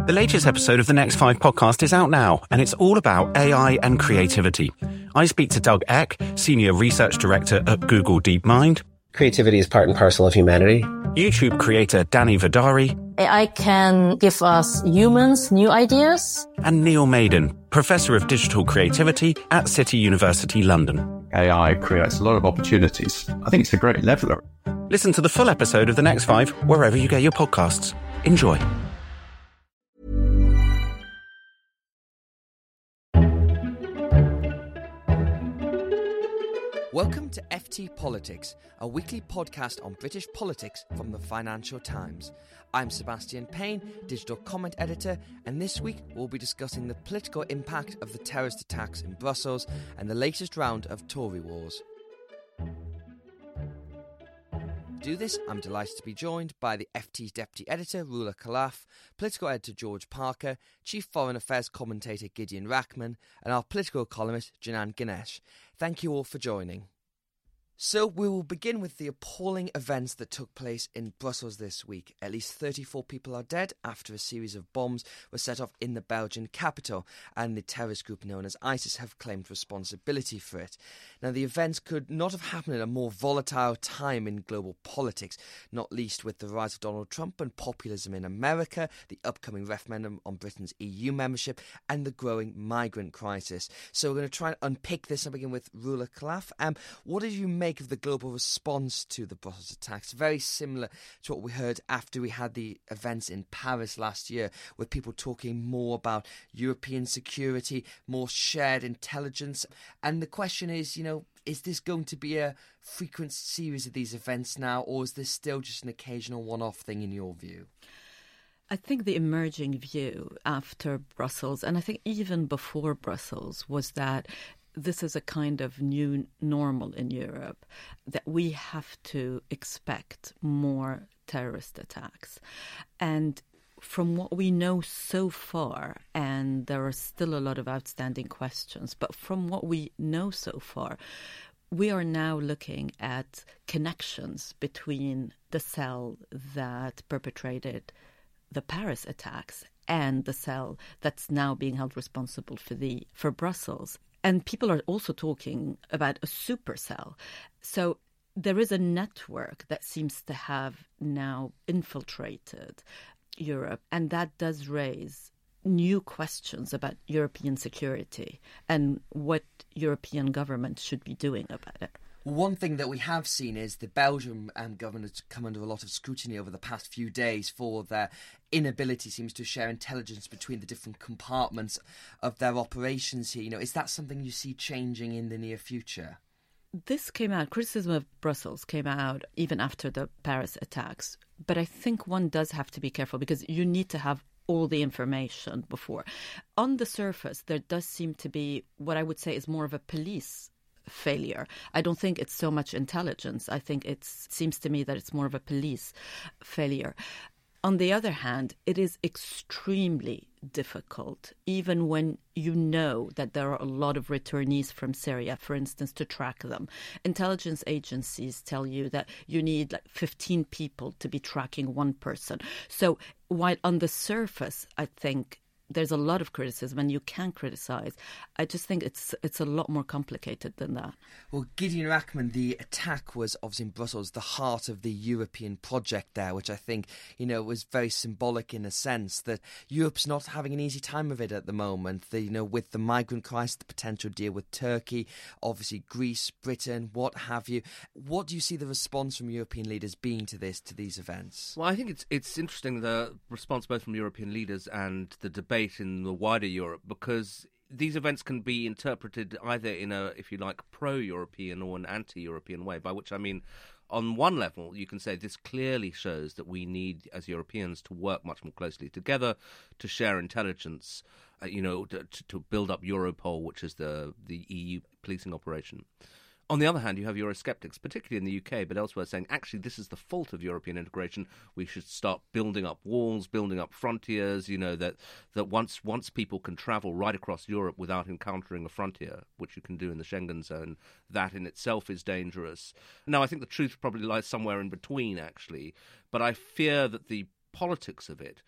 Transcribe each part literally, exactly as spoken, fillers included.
The latest episode of the Next Five podcast is out now, and it's all about A I and creativity. I speak to Doug Eck, Senior Research Director at Google DeepMind. Creativity is part and parcel of humanity. YouTube creator Danny Vidari. A I can give us humans new ideas. And Neil Maiden, Professor of Digital Creativity at City University London. A I creates a lot of opportunities. I think it's a great leveller. Listen to the full episode of The Next Five wherever you get your podcasts. Enjoy. Welcome to F T Politics, a weekly podcast on British politics from the Financial Times. I'm Sebastian Payne, digital comment editor, and this week we'll be discussing the political impact of the terrorist attacks in Brussels and the latest round of Tory wars. To do this, I'm delighted to be joined by the F T's Deputy Editor, Rula Khalaf, Political Editor George Parker, Chief Foreign Affairs Commentator Gideon Rachman, and our political columnist Janan Ganesh. Thank you all for joining. So we will begin with the appalling events that took place in Brussels this week. At least thirty-four people are dead after a series of bombs were set off in the Belgian capital, and the terrorist group known as ISIS have claimed responsibility for it. Now, the events could not have happened at a more volatile time in global politics, not least with the rise of Donald Trump and populism in America, the upcoming referendum on Britain's E U membership, and the growing migrant crisis. So we're going to try and unpick this and begin with Rula Khalaf. Um, what did you make of the global response to the Brussels attacks? Very similar to what we heard after we had the events in Paris last year, with people talking more about European security, more shared intelligence. And the question is, you know, is this going to be a frequent series of these events now, or is this still just an occasional one-off thing in your view? I think the emerging view after Brussels, and I think even before Brussels, was that this is a kind of new normal in Europe, that we have to expect more terrorist attacks. And from what we know so far, and there are still a lot of outstanding questions, but from what we know so far, we are now looking at connections between the cell that perpetrated the Paris attacks and the cell that's now being held responsible for the for Brussels. And people are also talking about a supercell. So there is a network that seems to have now infiltrated Europe, and that does raise new questions about European security and what European governments should be doing about it. One thing that we have seen is the Belgian um, government has come under a lot of scrutiny over the past few days for their inability, seems to share intelligence between the different compartments of their operations here. You know, is that something you see changing in the near future? This came out, criticism of Brussels came out even after the Paris attacks. But I think one does have to be careful because you need to have all the information before. On the surface, there does seem to be what I would say is more of a police failure. I don't think it's so much intelligence. I think it seems to me that it's more of a police failure. On the other hand, it is extremely difficult, even when you know that there are a lot of returnees from Syria, for instance, to track them. Intelligence agencies tell you that you need like fifteen people to be tracking one person. So while on the surface, I think there's a lot of criticism and you can criticize, I just think it's it's a lot more complicated than that. Well, Gideon Rachman, the attack was obviously in Brussels, the heart of the European project there, which I think, you know, was very symbolic in a sense that Europe's not having an easy time of it at the moment. The, you know, with the migrant crisis, the potential deal with Turkey, obviously Greece, Britain, what have you. What do you see the response from European leaders being to this, to these events? Well, I think it's it's interesting, the response both from European leaders and the debate in the wider Europe, because these events can be interpreted either in a, if you like, pro-European or an anti-European way, by which I mean, on one level, you can say this clearly shows that we need, as Europeans, to work much more closely together, to share intelligence, uh, you know, to, to build up Europol, which is the, the E U policing operation. On the other hand, you have Eurosceptics, particularly in the U K, but elsewhere, saying, actually, this is the fault of European integration. We should start building up walls, building up frontiers, you know, that that once once people can travel right across Europe without encountering a frontier, which you can do in the Schengen zone, that in itself is dangerous. Now, I think the truth probably lies somewhere in between, actually, but I fear that the politics of it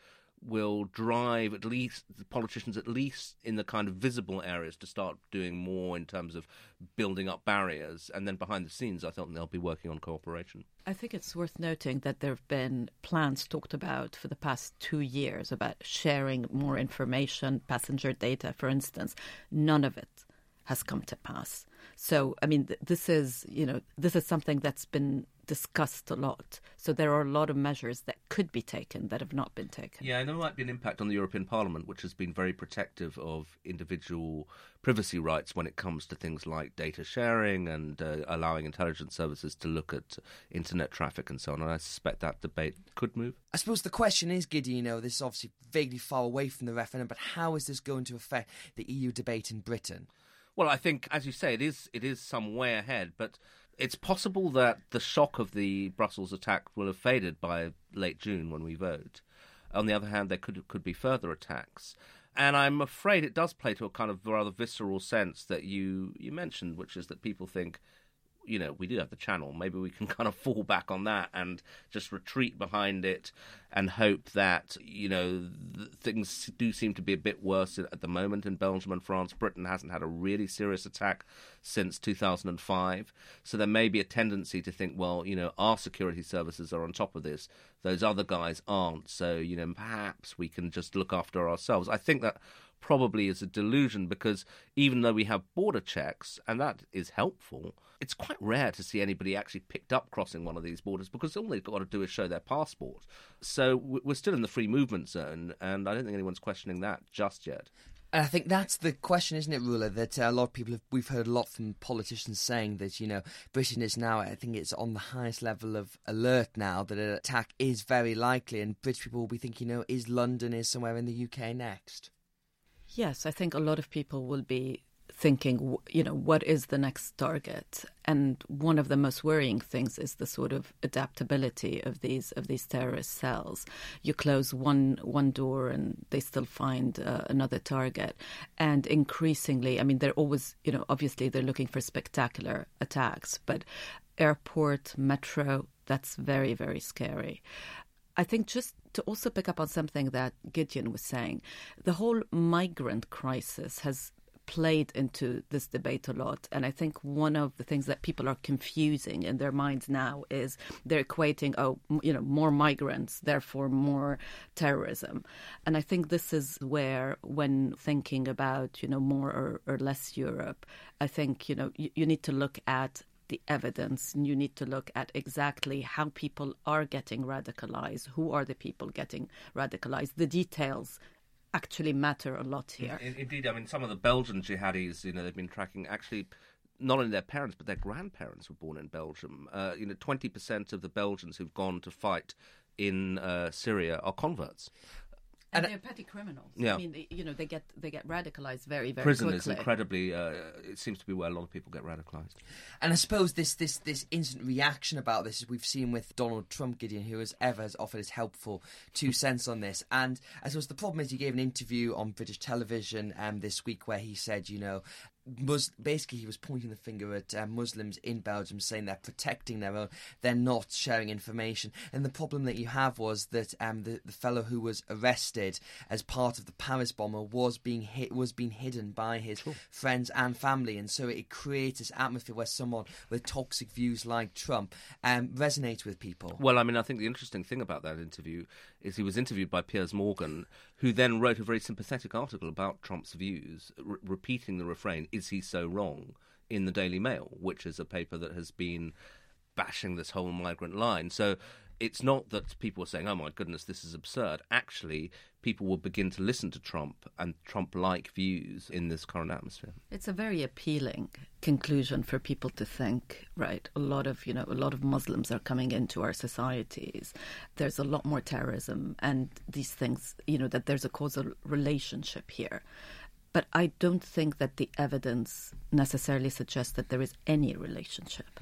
will drive at least the politicians, at least in the kind of visible areas, to start doing more in terms of building up barriers. And then behind the scenes, I think they'll be working on cooperation. I think it's worth noting that there have been plans talked about for the past two years about sharing more information, passenger data, for instance. None of it has come to pass. So, I mean, th- this is, you know, this is something that's been discussed a lot. So there are a lot of measures that could be taken that have not been taken. Yeah, and there might be an impact on the European Parliament, which has been very protective of individual privacy rights when it comes to things like data sharing and uh, allowing intelligence services to look at internet traffic and so on. And I suspect that debate could move. I suppose the question is, Gideon, you know, this is obviously vaguely far away from the referendum, but how is this going to affect the E U debate in Britain? Well, I think, as you say, it is it is some way ahead, but it's possible that the shock of the Brussels attack will have faded by late June when we vote. On the other hand, there could could be further attacks. And I'm afraid it does play to a kind of rather visceral sense that you, you mentioned, which is that people think, you know, we do have the channel. Maybe we can kind of fall back on that and just retreat behind it and hope that, you know, things do seem to be a bit worse at the moment in Belgium and France. Britain hasn't had a really serious attack since two thousand five. So there may be a tendency to think, well, you know, our security services are on top of this. Those other guys aren't. So, you know, perhaps we can just look after ourselves. I think that probably is a delusion, because even though we have border checks, and that is helpful, it's quite rare to see anybody actually picked up crossing one of these borders, because all they've got to do is show their passport. So we're still in the free movement zone, and I don't think anyone's questioning that just yet. And I think that's the question, isn't it, Rula, that uh, a lot of people have, we've heard a lot from politicians saying that, you know, Britain is now, I think it's on the highest level of alert now, that an attack is very likely, and British people will be thinking, you know, is London, is somewhere in the U K next? Yes, I think a lot of people will be thinking, you know, what is the next target? And one of the most worrying things is the sort of adaptability of these of these terrorist cells. You close one one door and they still find uh, another target. And increasingly, I mean, they're always, you know, obviously they're looking for spectacular attacks, but airport, metro, that's very, very scary. I think just to also pick up on something that Gideon was saying, the whole migrant crisis has played into this debate a lot. And I think one of the things that people are confusing in their minds now is they're equating, oh, you know, more migrants, therefore more terrorism. And I think this is where, when thinking about, you know, more or, or less Europe, I think, you know, you, you need to look at the evidence, and you need to look at exactly how people are getting radicalized, who are the people getting radicalized. The details actually matter a lot here. Indeed, I mean, some of the Belgian jihadis, you know, they've been tracking actually not only their parents, but their grandparents were born in Belgium. Uh, you know, twenty percent of the Belgians who've gone to fight in uh, Syria are converts. And, and they're petty criminals. Yeah. I mean, they, you know, they get they get radicalized very, very Prison quickly. Prison is incredibly, uh, it seems to be where a lot of people get radicalized. And I suppose this this this instant reaction about this, as we've seen with Donald Trump, Gideon, who as ever has offered his helpful two cents on this. And I suppose the problem is he gave an interview on British television um, this week where he said, you know, Mus- basically he was pointing the finger at uh, Muslims in Belgium, saying they're protecting their own, they're not sharing information. And the problem that you have was that um, the, the fellow who was arrested as part of the Paris bomber was being hit, was being hidden by his sure. friends and family, and so it creates this atmosphere where someone with toxic views like Trump um, resonates with people. Well, I mean, I think the interesting thing about that interview is he was interviewed by Piers Morgan, who then wrote a very sympathetic article about Trump's views, re- repeating the refrain, "Is he so wrong?" in the Daily Mail, which is a paper that has been bashing this whole migrant line. So it's not that people are saying, oh my goodness, this is absurd. Actually, people will begin to listen to Trump and Trump-like views in this current atmosphere. It's a very appealing conclusion for people to think, right, a lot of, you know, a lot of Muslims are coming into our societies. There's a lot more terrorism and these things, you know, that there's a causal relationship here. But I don't think that the evidence necessarily suggests that there is any relationship.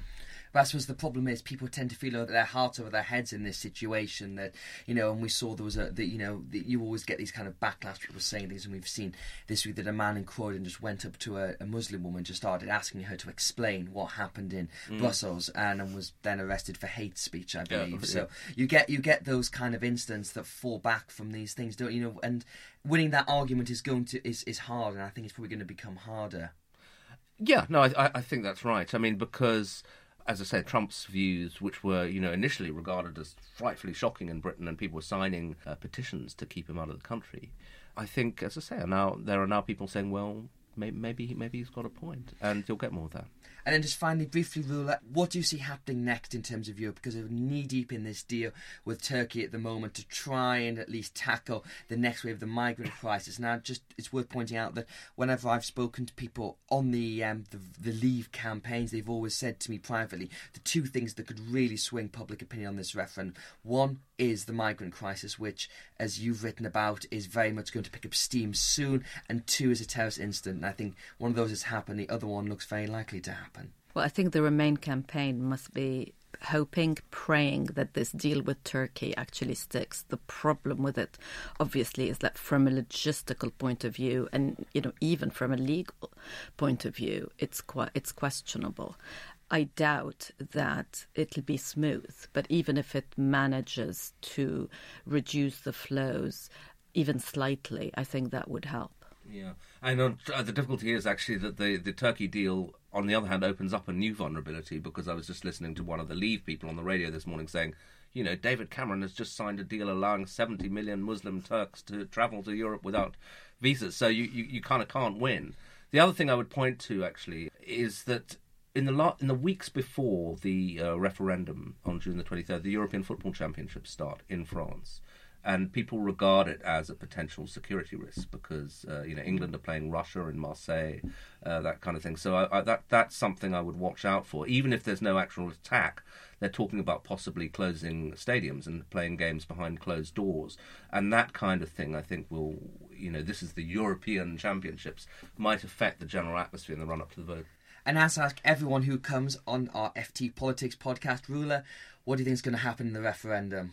But I suppose the problem is people tend to feel over their hearts over their heads in this situation. That, you know, and we saw there was a, that, you know, that you always get these kind of backlash, people saying things, and we've seen this week that a man in Croydon just went up to a, a Muslim woman, just started asking her to explain what happened in mm. Brussels, and, and was then arrested for hate speech, I believe. Yeah, so yeah. you get you get those kind of incidents that fall back from these things, don't you know? And winning that argument is going to is, is hard, and I think it's probably going to become harder. Yeah, no, I, I think that's right. I mean, because, as I said, Trump's views, which were, you know, initially regarded as frightfully shocking in Britain, and people were signing uh, petitions to keep him out of the country, I think, as I say, now there are now people saying, well, maybe maybe, maybe he's got a point, and you'll get more of that. And then just finally, briefly, Rula, what do you see happening next in terms of Europe? Because we're knee-deep in this deal with Turkey at the moment to try and at least tackle the next wave of the migrant crisis. Now, just it's worth pointing out that whenever I've spoken to people on the, um, the the Leave campaigns, they've always said to me privately the two things that could really swing public opinion on this referendum. One is the migrant crisis, which, as you've written about, is very much going to pick up steam soon. And two is a terrorist incident. And I think one of those has happened. The other one looks very likely to happen. Well, I think the Remain campaign must be hoping, praying that this deal with Turkey actually sticks. The problem with it, obviously, is that from a logistical point of view, and you know, even from a legal point of view, it's quite it's questionable. I doubt that it'll be smooth, but even if it manages to reduce the flows even slightly, I think that would help. Yeah, and uh, the difficulty is actually that the, the Turkey deal, on the other hand, opens up a new vulnerability, because I was just listening to one of the Leave people on the radio this morning saying, you know, David Cameron has just signed a deal allowing seventy million Muslim Turks to travel to Europe without visas, so you, you, you kind of can't win. The other thing I would point to, actually, is that in the la- in the weeks before the uh, referendum on June the twenty-third, the European Football Championships start in France. And people regard it as a potential security risk because, uh, you know, England are playing Russia in Marseille, uh, that kind of thing. So I, I, that that's something I would watch out for. Even if there's no actual attack, they're talking about possibly closing stadiums and playing games behind closed doors. And that kind of thing, I think, will, you know, this is the European Championships, might affect the general atmosphere in the run-up to the vote. And as I ask everyone who comes on our F T Politics podcast, Rula, what do you think is going to happen in the referendum?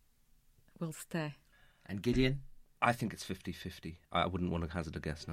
We'll stay. And Gideon? I think it's fifty-fifty. I wouldn't want to hazard a guess now.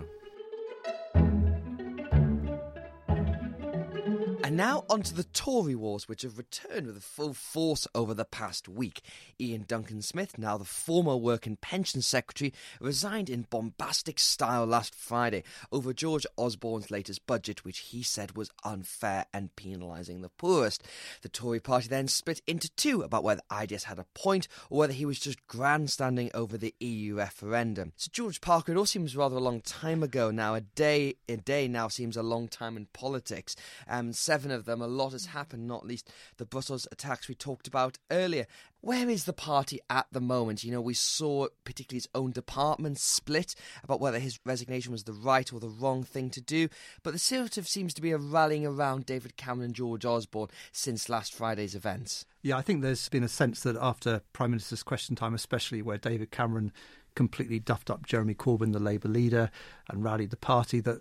And now onto the Tory wars, which have returned with full force over the past week. Ian Duncan Smith, now the former Work and Pension Secretary, resigned in bombastic style last Friday over George Osborne's latest budget, which he said was unfair and penalising the poorest. The Tory party then split into two about whether I D S had a point or whether he was just grandstanding over the E U referendum. So George Parker, it all seems rather a long time ago now. A day, a day now seems a long time in politics. Um, Seven of them, a lot has happened, not least the Brussels attacks we talked about earlier. Where is the party at the moment? You know, we saw particularly its own department split about whether his resignation was the right or the wrong thing to do. But there sort of seems to be a rallying around David Cameron and George Osborne since last Friday's events. Yeah, I think there's been a sense that after Prime Minister's Question Time, especially where David Cameron completely duffed up Jeremy Corbyn, the Labour leader, and rallied the party, that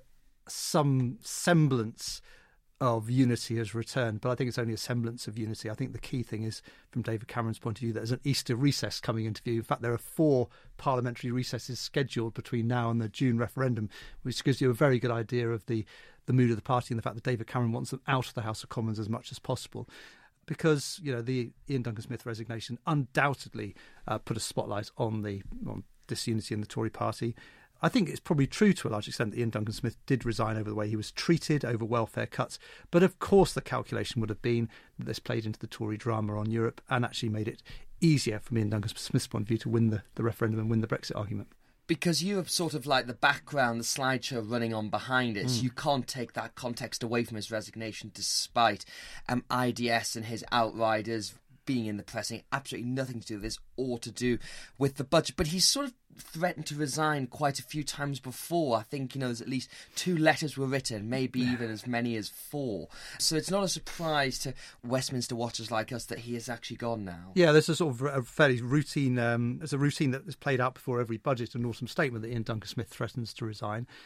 some semblance of unity has returned, but I think it's only a semblance of unity. I think the key thing is, from David Cameron's point of view, there's an Easter recess coming into view. In fact, there are four parliamentary recesses scheduled between now and the June referendum, which gives you a very good idea of the, the mood of the party and the fact that David Cameron wants them out of the House of Commons as much as possible. Because, you know, the Ian Duncan Smith resignation undoubtedly uh, put a spotlight on the on disunity in the Tory party. I think it's probably true to a large extent that Ian Duncan Smith did resign over the way he was treated, over welfare cuts. But of course the calculation would have been that this played into the Tory drama on Europe and actually made it easier from Ian Duncan Smith's point of view to win the, the referendum and win the Brexit argument. Because you have sort of like the background, the slideshow running on behind it. Mm. So you can't take that context away from his resignation, despite um, I D S and his outriders being in the press, saying absolutely nothing to do with this or to do with the budget. But he's sort of threatened to resign quite a few times before. I think, you know, there's at least two letters were written, maybe even as many as four. So it's not a surprise to Westminster watchers like us that he has actually gone now. Yeah, there's a sort of a fairly routine, um, there's a routine that is played out before every budget and autumn statement that Ian Duncan Smith threatens to resign.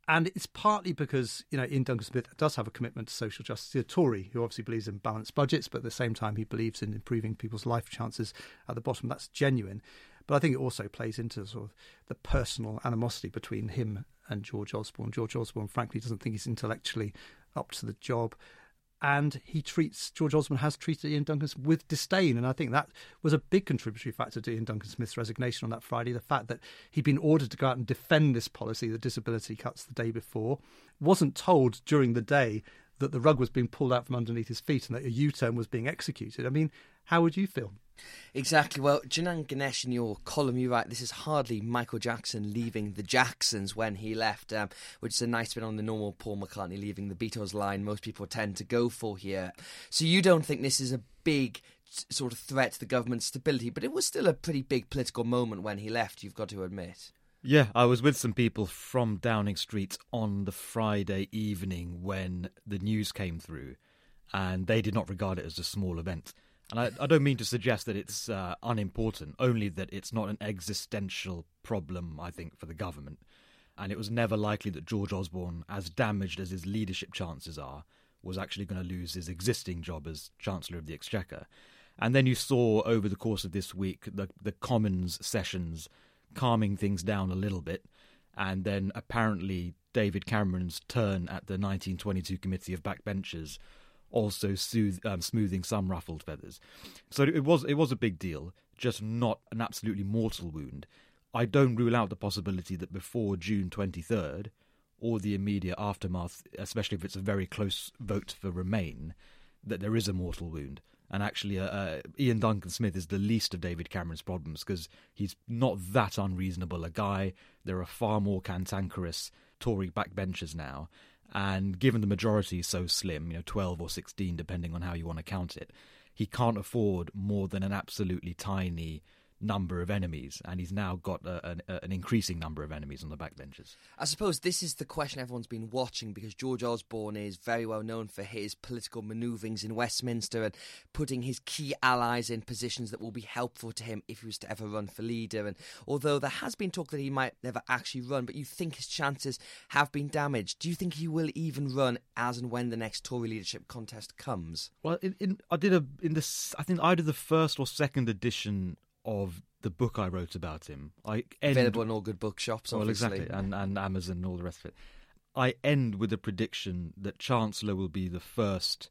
And it's partly because, you know, Ian Duncan-Smith does have a commitment to social justice. He's a Tory who obviously believes in balanced budgets, but at the same time he believes in improving people's life chances at the bottom. That's genuine. But I think it also plays into sort of the personal animosity between him and George Osborne. George Osborne, frankly, doesn't think he's intellectually up to the job. And he treats, George Osborne has treated Ian Duncan with disdain. And I think that was a big contributory factor to Ian Duncan-Smith's resignation on that Friday. The fact that he'd been ordered to go out and defend this policy, the disability cuts, the day before, wasn't told during the day that the rug was being pulled out from underneath his feet and that a U-turn was being executed. I mean, how would you feel? Exactly. Well, Janan Ganesh, in your column, you write, this is hardly Michael Jackson leaving the Jacksons when he left, um, which is a nice bit on the normal Paul McCartney leaving the Beatles line most people tend to go for here. So you don't think this is a big sort of threat to the government's stability, but it was still a pretty big political moment when he left, you've got to admit. Yeah, I was with some people from Downing Street on the Friday evening when the news came through, and they did not regard it as a small event. And I, I don't mean to suggest that it's uh, unimportant, only that it's not an existential problem, I think, for the government. And it was never likely that George Osborne, as damaged as his leadership chances are, was actually going to lose his existing job as Chancellor of the Exchequer. And then you saw over the course of this week the, the Commons sessions calming things down a little bit, and then apparently David Cameron's turn at the nineteen twenty-two Committee of Backbenchers also soothe, um, smoothing some ruffled feathers. So it was it was a big deal, just not an absolutely mortal wound. I don't rule out the possibility that before June twenty-third, or the immediate aftermath, especially if it's a very close vote for Remain, that there is a mortal wound. And actually, uh, uh, Ian Duncan-Smith is the least of David Cameron's problems because he's not that unreasonable a guy. There are far more cantankerous Tory backbenchers now. And given the majority is so slim, you know, twelve or sixteen, depending on how you want to count it, he can't afford more than an absolutely tiny number of enemies, and he's now got a, an, an increasing number of enemies on the backbenches. I suppose this is the question everyone's been watching, because George Osborne is very well known for his political manoeuvrings in Westminster and putting his key allies in positions that will be helpful to him if he was to ever run for leader. And although there has been talk that he might never actually run, but you think his chances have been damaged, do you think he will even run as and when the next Tory leadership contest comes? Well, in, in, I did a in this. I think either the first or second edition of the book I wrote about him. I end, Available in all good bookshops, obviously. Well, exactly, and, and Amazon and all the rest of it. I end with a prediction that Chancellor will be the first,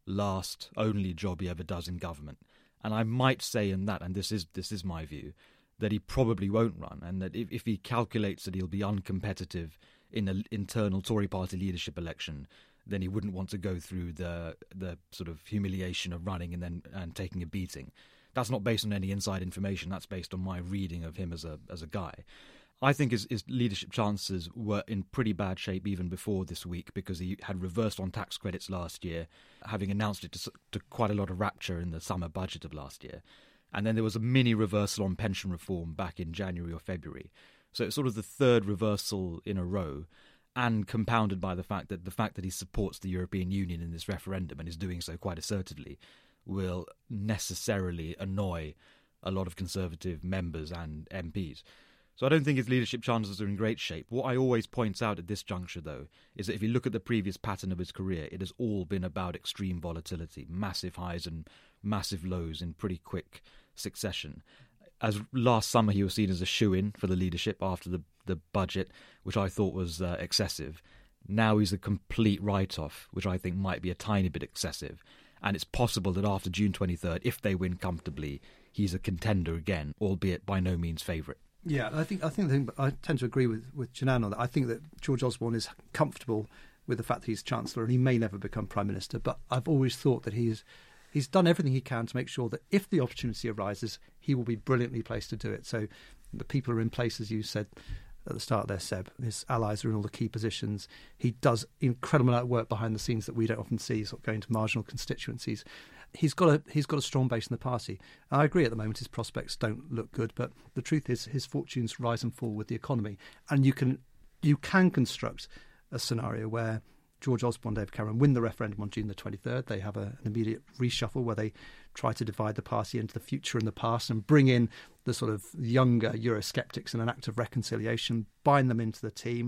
last, only job he ever does in government. And I might say in that, and this is this is my view, that he probably won't run, and that if, if he calculates that he'll be uncompetitive in an internal Tory party leadership election, then he wouldn't want to go through the the sort of humiliation of running and then and taking a beating. That's not based on any inside information. That's based on my reading of him as a as a guy. I think his, his leadership chances were in pretty bad shape even before this week, because he had reversed on tax credits last year, having announced it to, to quite a lot of rapture in the summer budget of last year. And then there was a mini reversal on pension reform back in January or February. So it's sort of the third reversal in a row, and compounded by the fact that the fact that he supports the European Union in this referendum and is doing so quite assertively will necessarily annoy a lot of Conservative members and M Ps. So I don't think his leadership chances are in great shape. What I always point out at this juncture, though, is that if you look at the previous pattern of his career, it has all been about extreme volatility, massive highs and massive lows in pretty quick succession. As last summer he was seen as a shoo-in for the leadership after the, the budget, which I thought was uh, excessive. Now he's a complete write-off, which I think might be a tiny bit excessive. And it's possible that after June twenty-third, if they win comfortably, he's a contender again, albeit by no means favourite. Yeah, I think I think the thing, I tend to agree with, with Janan on that. I think that George Osborne is comfortable with the fact that he's Chancellor and he may never become Prime Minister, but I've always thought that he's he's done everything he can to make sure that if the opportunity arises, he will be brilliantly placed to do it. So the people are in place, as you said at the start there, Seb. His allies are in all the key positions. He does incredible amount of work behind the scenes that we don't often see, sort of going to marginal constituencies. He's got a he's got a strong base in the party. I agree at the moment his prospects don't look good, but the truth is his fortunes rise and fall with the economy. And you can you can construct a scenario where George Osborne, David Cameron win the referendum on June the twenty-third. They have a, an immediate reshuffle where they try to divide the party into the future and the past and bring in the sort of younger Eurosceptics in an act of reconciliation, bind them into the team,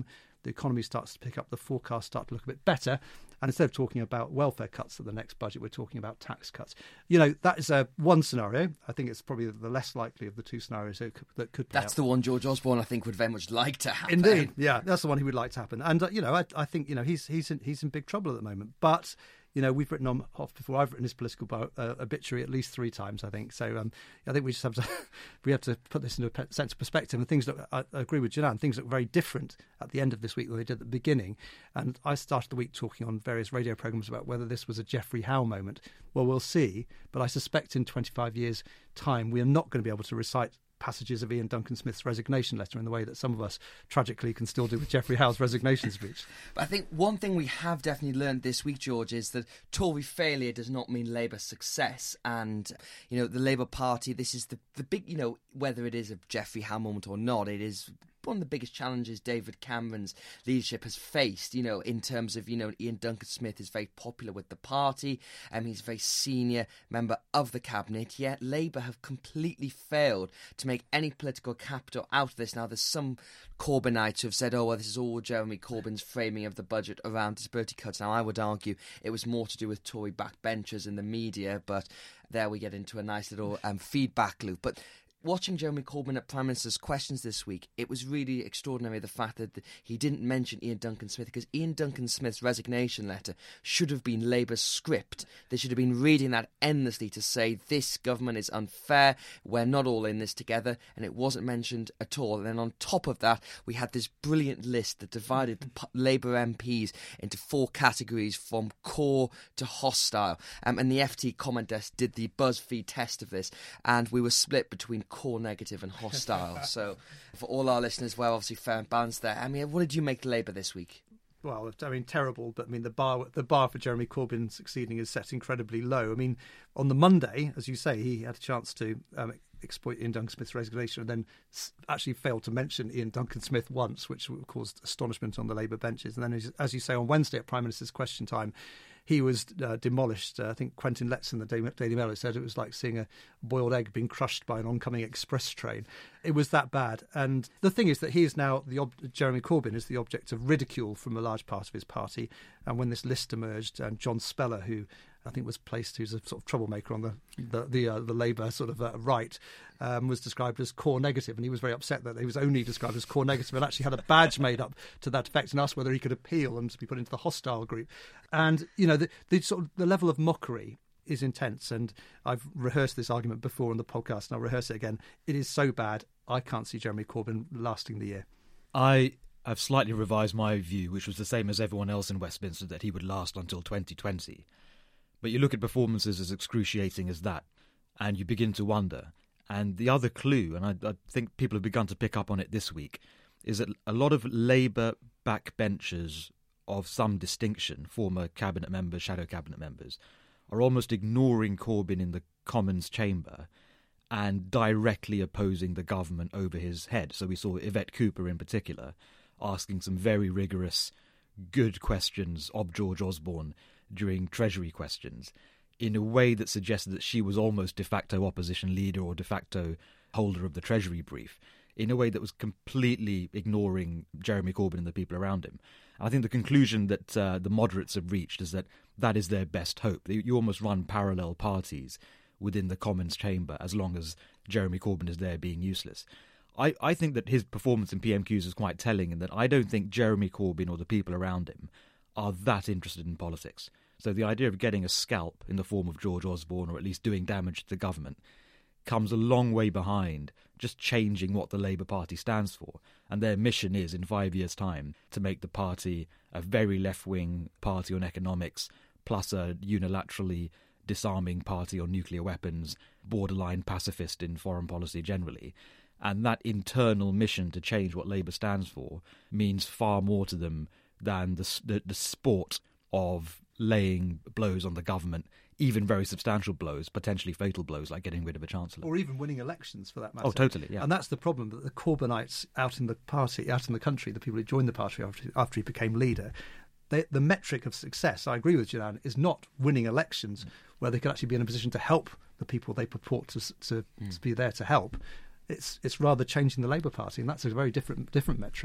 the economy starts to pick up, the forecasts start to look a bit better. And instead of talking about welfare cuts at the next budget, we're talking about tax cuts. You know, that is uh, one scenario. I think it's probably the less likely of the two scenarios that could, that could play That's out. the one George Osborne, I think, would very much like to happen. Indeed, yeah, that's the one he would like to happen. And, uh, you know, I, I think, you know, he's he's in, he's in big trouble at the moment. But, you know, we've written on Hoff before. I've written his political bio, uh, obituary at least three times, I think. So um, I think we just have to we have to put this into a sense of perspective. And things look, I, I agree with Janan, things look very different at the end of this week than they did at the beginning. And I started the week talking on various radio programmes about whether this was a Geoffrey Howe moment. Well, we'll see. But I suspect in twenty-five years' time, we are not going to be able to recite passages of Ian Duncan Smith's resignation letter in the way that some of us tragically can still do with Geoffrey Howe's resignation speech. But I think one thing we have definitely learned this week, George, is that Tory failure does not mean Labour success. And, you know, the Labour Party, this is the, the big, you know, whether it is a Geoffrey Howe moment or not, it is one of the biggest challenges David Cameron's leadership has faced, you know, in terms of, you know, Ian Duncan Smith is very popular with the party and he's a very senior member of the cabinet, yet Labour have completely failed to make any political capital out of this. Now, there's some Corbynites who have said, oh, well, this is all Jeremy Corbyn's framing of the budget around disability cuts. Now, I would argue it was more to do with Tory backbenchers in the media, but there we get into a nice little um, feedback loop. But watching Jeremy Corbyn at Prime Minister's Questions this week, it was really extraordinary the fact that he didn't mention Ian Duncan Smith, because Ian Duncan Smith's resignation letter should have been Labour's script. They should have been reading that endlessly to say this government is unfair, we're not all in this together, and it wasn't mentioned at all. And then on top of that, we had this brilliant list that divided the Labour M Ps into four categories from core to hostile. Um, and the F T comment desk did the BuzzFeed test of this, and we were split between core negative and hostile. So for all our listeners, we're obviously fair and balanced there. I mean, what did you make Labour this week? Well, I mean, terrible, but I mean, the bar the bar for Jeremy Corbyn succeeding is set incredibly low. I mean, on the Monday, as you say, he had a chance to um, exploit Ian Duncan Smith's resignation and then actually failed to mention Ian Duncan Smith once, which caused astonishment on the Labour benches. And then, as you say, on Wednesday at Prime Minister's Question Time, he was uh, demolished. Uh, I think Quentin Letts in the Daily Mail said it was like seeing a boiled egg being crushed by an oncoming express train. It was that bad. And the thing is that he is now, the ob- Jeremy Corbyn is the object of ridicule from a large part of his party. And when this list emerged, and John Speller, who I think was placed, who's a sort of troublemaker on the the the, uh, the Labour sort of uh, right, um, was described as core negative, and he was very upset that he was only described as core negative and actually had a badge made up to that effect and asked whether he could appeal and be put into the hostile group. And you know, the, the sort of the level of mockery is intense, and I've rehearsed this argument before on the podcast, and I'll rehearse it again. It is so bad, I can't see Jeremy Corbyn lasting the year. I have slightly revised my view, which was the same as everyone else in Westminster, that he would last until twenty twenty. But you look at performances as excruciating as that, and you begin to wonder. And the other clue, and I, I think people have begun to pick up on it this week, is that a lot of Labour backbenchers of some distinction, former cabinet members, shadow cabinet members, are almost ignoring Corbyn in the Commons chamber and directly opposing the government over his head. So we saw Yvette Cooper in particular asking some very rigorous, good questions of George Osborne during Treasury questions in a way that suggested that she was almost de facto opposition leader or de facto holder of the Treasury brief, in a way that was completely ignoring Jeremy Corbyn and the people around him. And I think the conclusion that uh, the moderates have reached is that that is their best hope. You almost run parallel parties within the Commons chamber as long as Jeremy Corbyn is there being useless. I, I think that his performance in P M Qs is quite telling, in that I don't think Jeremy Corbyn or the people around him are that interested in politics. So the idea of getting a scalp in the form of George Osborne, or at least doing damage to the government, comes a long way behind just changing what the Labour Party stands for. And their mission is, in five years' time, to make the party a very left-wing party on economics, plus a unilaterally disarming party on nuclear weapons, borderline pacifist in foreign policy generally. And that internal mission to change what Labour stands for means far more to them than the, the, the sport of laying blows on the government, even very substantial blows, potentially fatal blows, like getting rid of a chancellor. Or even winning elections, for that matter. Oh, totally, yeah. And that's the problem, that the Corbynites out in the party, out in the country, the people who joined the party after, after he became leader, they, the metric of success, I agree with Janan, is not winning elections, mm. where they could actually be in a position to help the people they purport to, to, mm. to be there to help. It's it's rather changing the Labour Party, and that's a very different different metric.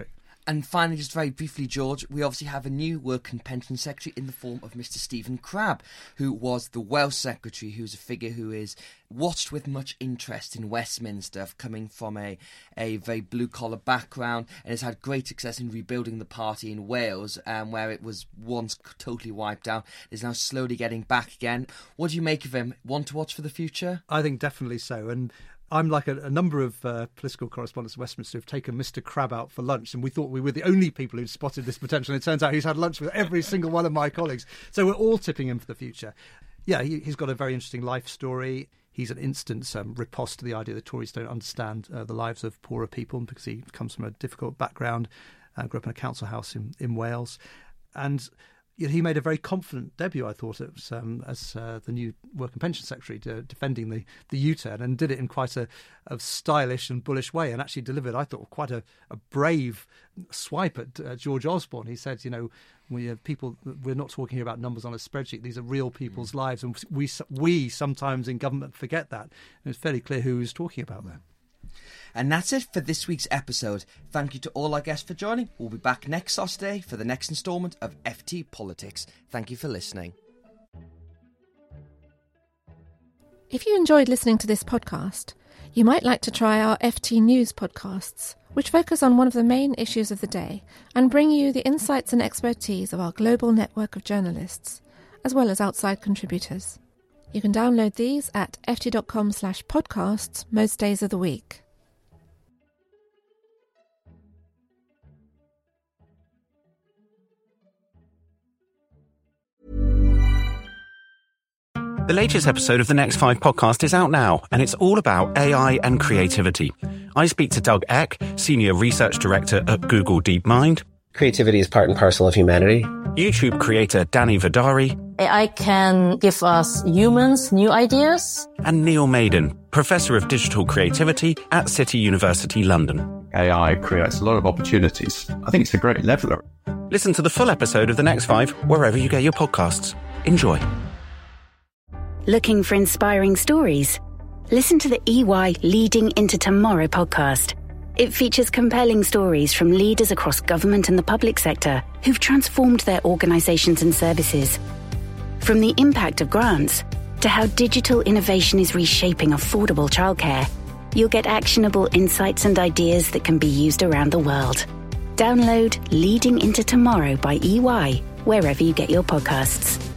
And finally, just very briefly, George, we obviously have a new Work and Pension Secretary in the form of Mister Stephen Crabb, who was the Welsh Secretary, who's a figure who is watched with much interest in Westminster, coming from a, a very blue-collar background, and has had great success in rebuilding the party in Wales, um, where it was once totally wiped out. It's now slowly getting back again. What do you make of him? One to watch for the future? I think definitely so. And I'm like a, a number of uh, political correspondents at Westminster who've taken Mister Crabb out for lunch, and we thought we were the only people who'd spotted this potential. And it turns out he's had lunch with every single one of my colleagues. So we're all tipping him for the future. Yeah, he, he's got a very interesting life story. He's an instant um, riposte to the idea that Tories don't understand uh, the lives of poorer people, because he comes from a difficult background, uh, grew up in a council house in, in Wales. And he made a very confident debut, I thought, it was, um, as uh, the new Work and Pension Secretary, to, defending the, the U-turn, and did it in quite a, a stylish and bullish way, and actually delivered, I thought, quite a, a brave swipe at uh, George Osborne. He said, you know, we have people, we're not talking here about numbers on a spreadsheet. These are real people's mm. lives, and we we sometimes in government forget that. And it's fairly clear who he was talking about there. And that's it for this week's episode. Thank you to all our guests for joining. We'll be back next Saturday for the next instalment of F T Politics. Thank you for listening. If you enjoyed listening to this podcast, you might like to try our F T News podcasts, which focus on one of the main issues of the day and bring you the insights and expertise of our global network of journalists, as well as outside contributors. You can download these at ft.com slash podcasts most days of the week. The latest episode of the Next Five podcast is out now, and it's all about A I and creativity. I speak to Doug Eck, Senior Research Director at Google DeepMind. Creativity is part and parcel of humanity. YouTube creator Danny Vidari. A I can give us humans new ideas. And Neil Maiden, Professor of Digital Creativity at City University London. A I creates a lot of opportunities. I think it's a great leveller. Listen to the full episode of The Next Five wherever you get your podcasts. Enjoy. Looking for inspiring stories? Listen to the E Y Leading into Tomorrow podcast. It features compelling stories from leaders across government and the public sector who've transformed their organisations and services. From the impact of grants to how digital innovation is reshaping affordable childcare, you'll get actionable insights and ideas that can be used around the world. Download Leading into Tomorrow by E Y wherever you get your podcasts.